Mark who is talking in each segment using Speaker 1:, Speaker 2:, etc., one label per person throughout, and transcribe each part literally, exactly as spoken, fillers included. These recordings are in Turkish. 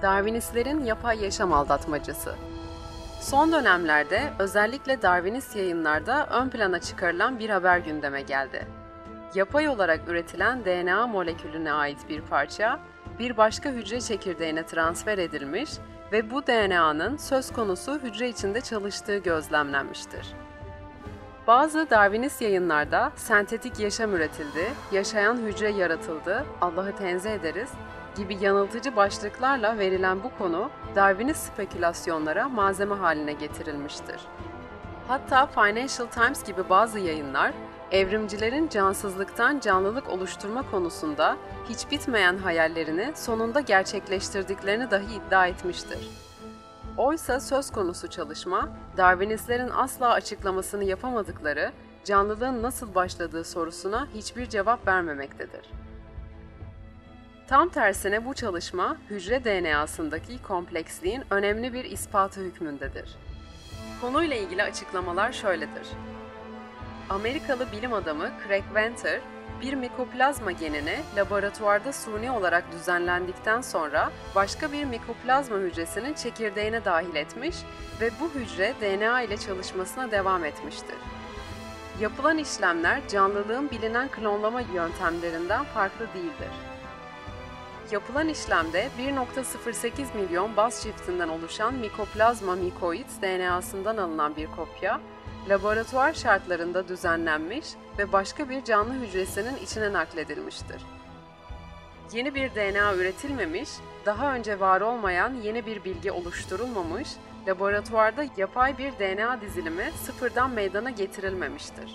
Speaker 1: Darwinistlerin yapay yaşam aldatmacası. Son dönemlerde özellikle Darwinist yayınlarda ön plana çıkarılan bir haber gündeme geldi. Yapay olarak üretilen D N A molekülüne ait bir parça, bir başka hücre çekirdeğine transfer edilmiş ve bu D N A'nın söz konusu hücre içinde çalıştığı gözlemlenmiştir. Bazı Darwinist yayınlarda sentetik yaşam üretildi, yaşayan hücre yaratıldı, Allah'ı tenzih ederiz gibi yanıltıcı başlıklarla verilen bu konu Darwinist spekülasyonlara malzeme haline getirilmiştir. Hatta Financial Times gibi bazı yayınlar, evrimcilerin cansızlıktan canlılık oluşturma konusunda hiç bitmeyen hayallerini sonunda gerçekleştirdiklerini dahi iddia etmiştir. Oysa söz konusu çalışma, Darwinistlerin asla açıklamasını yapamadıkları, canlılığın nasıl başladığı sorusuna hiçbir cevap vermemektedir. Tam tersine bu çalışma, hücre D N A'sındaki kompleksliğin önemli bir ispatı hükmündedir. Konuyla ilgili açıklamalar şöyledir. Amerikalı bilim adamı Craig Venter, bir mikoplazma genini laboratuvarda suni olarak düzenlendikten sonra başka bir mikoplazma hücresinin çekirdeğine dahil etmiş ve bu hücre D N A ile çalışmasına devam etmiştir. Yapılan işlemler canlılığın bilinen klonlama yöntemlerinden farklı değildir. Yapılan işlemde bir nokta sıfır sekiz milyon baz çiftinden oluşan mikoplazma mikoid D N A'sından alınan bir kopya, laboratuvar şartlarında düzenlenmiş ve başka bir canlı hücresinin içine nakledilmiştir. Yeni bir D N A üretilmemiş, daha önce var olmayan yeni bir bilgi oluşturulmamış, laboratuvarda yapay bir D N A dizilimi sıfırdan meydana getirilmemiştir.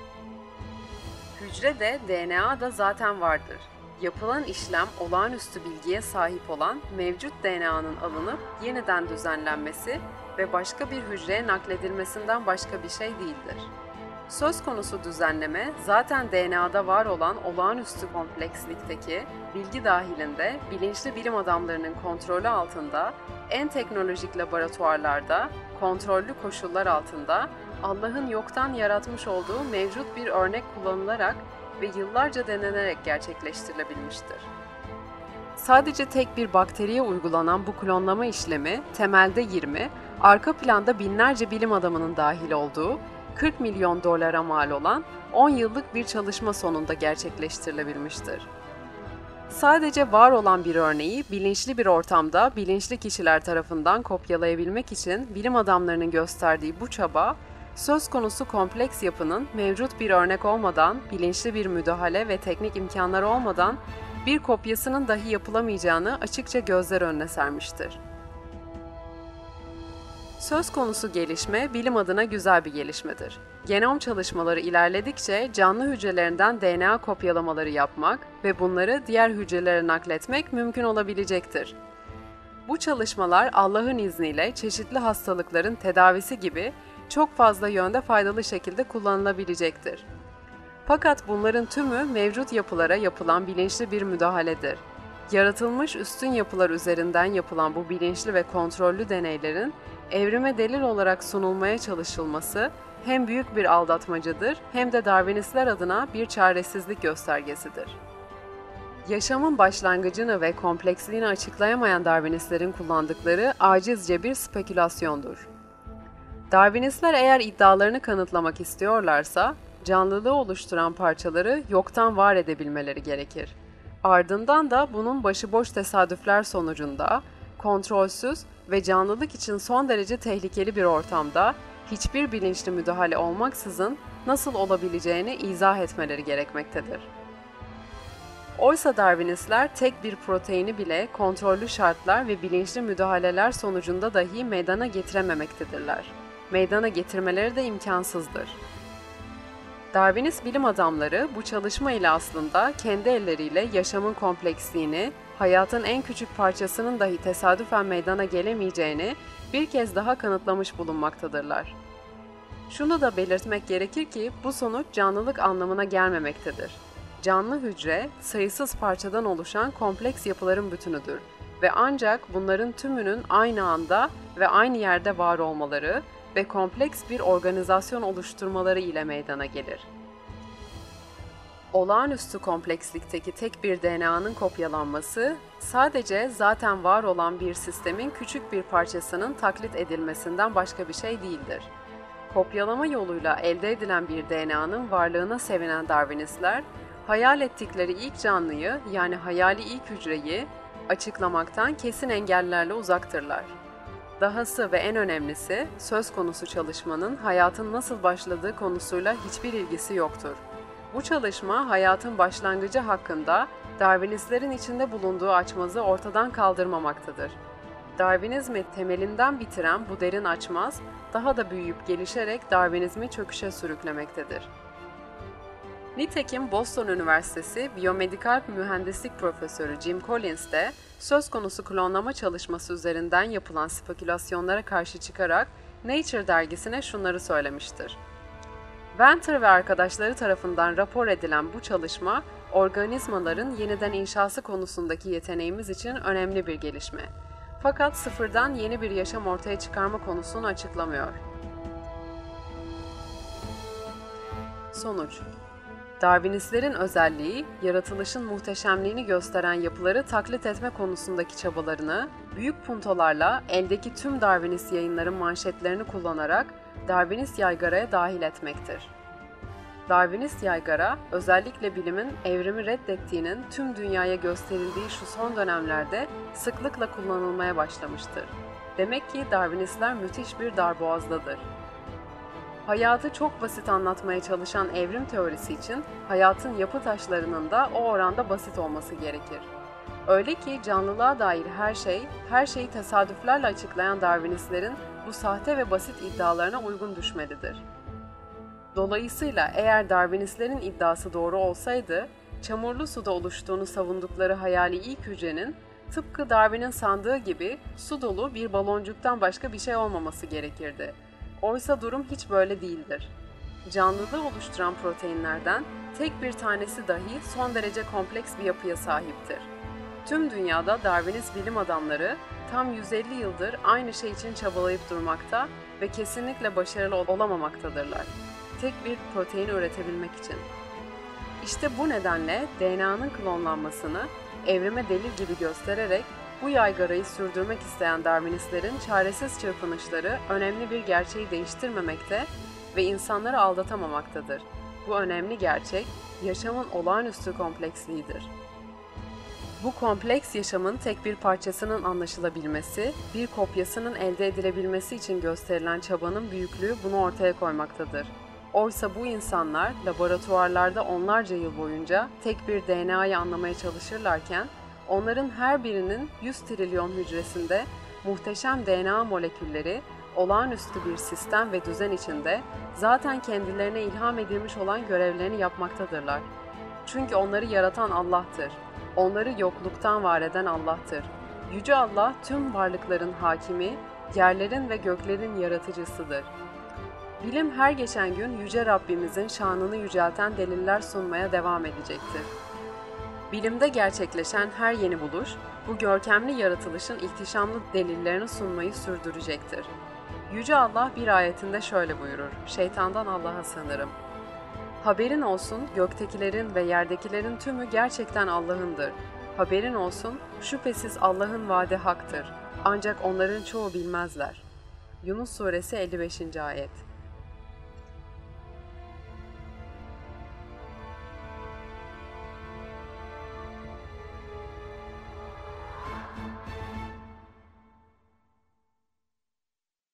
Speaker 1: Hücrede D N A da zaten vardır. Yapılan işlem olağanüstü bilgiye sahip olan mevcut D N A'nın alınıp yeniden düzenlenmesi ve başka bir hücreye nakledilmesinden başka bir şey değildir. Söz konusu düzenleme zaten D N A'da var olan olağanüstü komplekslikteki bilgi dahilinde bilinçli bilim adamlarının kontrolü altında, en teknolojik laboratuvarlarda, kontrollü koşullar altında Allah'ın yoktan yaratmış olduğu mevcut bir örnek kullanılarak ve yıllarca denenerek gerçekleştirilebilmiştir. Sadece tek bir bakteriye uygulanan bu klonlama işlemi temelde yirmi, arka planda binlerce bilim adamının dahil olduğu kırk milyon dolara mal olan on yıllık bir çalışma sonunda gerçekleştirilebilmiştir. Sadece var olan bir örneği bilinçli bir ortamda bilinçli kişiler tarafından kopyalayabilmek için bilim adamlarının gösterdiği bu çaba, söz konusu kompleks yapının mevcut bir örnek olmadan, bilinçli bir müdahale ve teknik imkanlar olmadan bir kopyasının dahi yapılamayacağını açıkça gözler önüne sermiştir. Söz konusu gelişme bilim adına güzel bir gelişmedir. Genom çalışmaları ilerledikçe canlı hücrelerinden D N A kopyalamaları yapmak ve bunları diğer hücrelere nakletmek mümkün olabilecektir. Bu çalışmalar Allah'ın izniyle çeşitli hastalıkların tedavisi gibi çok fazla yönde faydalı şekilde kullanılabilecektir. Fakat bunların tümü mevcut yapılara yapılan bilinçli bir müdahaledir. Yaratılmış üstün yapılar üzerinden yapılan bu bilinçli ve kontrollü deneylerin evrime delil olarak sunulmaya çalışılması hem büyük bir aldatmacadır hem de Darwinistler adına bir çaresizlik göstergesidir. Yaşamın başlangıcını ve kompleksliğini açıklayamayan Darwinistlerin kullandıkları acizce bir spekülasyondur. Darwinistler eğer iddialarını kanıtlamak istiyorlarsa, canlılığı oluşturan parçaları yoktan var edebilmeleri gerekir. Ardından da bunun başıboş tesadüfler sonucunda, kontrolsüz ve canlılık için son derece tehlikeli bir ortamda, hiçbir bilinçli müdahale olmaksızın nasıl olabileceğini izah etmeleri gerekmektedir. Oysa Darwinistler tek bir proteini bile kontrollü şartlar ve bilinçli müdahaleler sonucunda dahi meydana getirememektedirler. Meydana getirmeleri de imkansızdır. Darwinist bilim adamları bu çalışma ile aslında kendi elleriyle yaşamın kompleksliğini, hayatın en küçük parçasının dahi tesadüfen meydana gelemeyeceğini bir kez daha kanıtlamış bulunmaktadırlar. Şunu da belirtmek gerekir ki bu sonuç canlılık anlamına gelmemektedir. Canlı hücre, sayısız parçadan oluşan kompleks yapıların bütünüdür ve ancak bunların tümünün aynı anda ve aynı yerde var olmaları ve kompleks bir organizasyon oluşturmaları ile meydana gelir. Olağanüstü komplekslikteki tek bir D N A'nın kopyalanması, sadece zaten var olan bir sistemin küçük bir parçasının taklit edilmesinden başka bir şey değildir. Kopyalama yoluyla elde edilen bir D N A'nın varlığına sevinen Darwinistler, hayal ettikleri ilk canlıyı, yani hayali ilk hücreyi, açıklamaktan kesin engellerle uzaktırlar. Dahası ve en önemlisi, söz konusu çalışmanın hayatın nasıl başladığı konusuyla hiçbir ilgisi yoktur. Bu çalışma, hayatın başlangıcı hakkında Darwinistlerin içinde bulunduğu açmazı ortadan kaldırmamaktadır. Darwinizmi temelinden bitiren bu derin açmaz, daha da büyüyüp gelişerek Darwinizmi çöküşe sürüklemektedir. Nitekim Boston Üniversitesi Biyomedikal Mühendislik Profesörü Jim Collins de söz konusu klonlama çalışması üzerinden yapılan spekülasyonlara karşı çıkarak Nature dergisine şunları söylemiştir. Venter ve arkadaşları tarafından rapor edilen bu çalışma, organizmaların yeniden inşası konusundaki yeteneğimiz için önemli bir gelişme. Fakat sıfırdan yeni bir yaşam ortaya çıkarma konusunu açıklamıyor. Sonuç: Darwinistlerin özelliği, yaratılışın muhteşemliğini gösteren yapıları taklit etme konusundaki çabalarını, büyük puntolarla eldeki tüm Darwinist yayınların manşetlerini kullanarak Darwinist yaygaraya dahil etmektir. Darwinist yaygara, özellikle bilimin evrimi reddettiğinin tüm dünyaya gösterildiği şu son dönemlerde sıklıkla kullanılmaya başlamıştır. Demek ki Darwinistler müthiş bir darboğazdadır. Hayatı çok basit anlatmaya çalışan evrim teorisi için hayatın yapı taşlarının da o oranda basit olması gerekir. Öyle ki canlılığa dair her şey, her şeyi tesadüflerle açıklayan Darwinistlerin bu sahte ve basit iddialarına uygun düşmelidir. Dolayısıyla eğer Darwinistlerin iddiası doğru olsaydı, çamurlu suda oluştuğunu savundukları hayali ilk hücrenin, tıpkı Darwin'in sandığı gibi su dolu bir baloncuktan başka bir şey olmaması gerekirdi. Oysa durum hiç böyle değildir. Canlılığı oluşturan proteinlerden tek bir tanesi dahi son derece kompleks bir yapıya sahiptir. Tüm dünyada Darwinist bilim adamları tam yüz elli yıldır aynı şey için çabalayıp durmakta ve kesinlikle başarılı olamamaktadırlar. Tek bir protein üretebilmek için. İşte bu nedenle D N A'nın klonlanmasını evrime delil gibi göstererek bu yaygarayı sürdürmek isteyen Darwinistlerin çaresiz çırpınışları önemli bir gerçeği değiştirmemekte ve insanları aldatamamaktadır. Bu önemli gerçek, yaşamın olağanüstü kompleksliğidir. Bu kompleks yaşamın tek bir parçasının anlaşılabilmesi, bir kopyasının elde edilebilmesi için gösterilen çabanın büyüklüğü bunu ortaya koymaktadır. Oysa bu insanlar laboratuvarlarda onlarca yıl boyunca tek bir D N A'yı anlamaya çalışırlarken, onların her birinin yüz trilyon hücresinde muhteşem D N A molekülleri, olağanüstü bir sistem ve düzen içinde zaten kendilerine ilham edilmiş olan görevlerini yapmaktadırlar. Çünkü onları yaratan Allah'tır. Onları yokluktan var eden Allah'tır. Yüce Allah tüm varlıkların hakimi, yerlerin ve göklerin yaratıcısıdır. Bilim her geçen gün Yüce Rabbimizin şanını yücelten deliller sunmaya devam edecektir. Bilimde gerçekleşen her yeni buluş, bu görkemli yaratılışın ihtişamlı delillerini sunmayı sürdürecektir. Yüce Allah bir ayetinde şöyle buyurur: "Şeytandan Allah'a sığınırım. Haberin olsun, göktekilerin ve yerdekilerin tümü gerçekten Allah'ındır. Haberin olsun, şüphesiz Allah'ın vaadi haktır. Ancak onların çoğu bilmezler." Yunus Suresi elli beşinci ayet.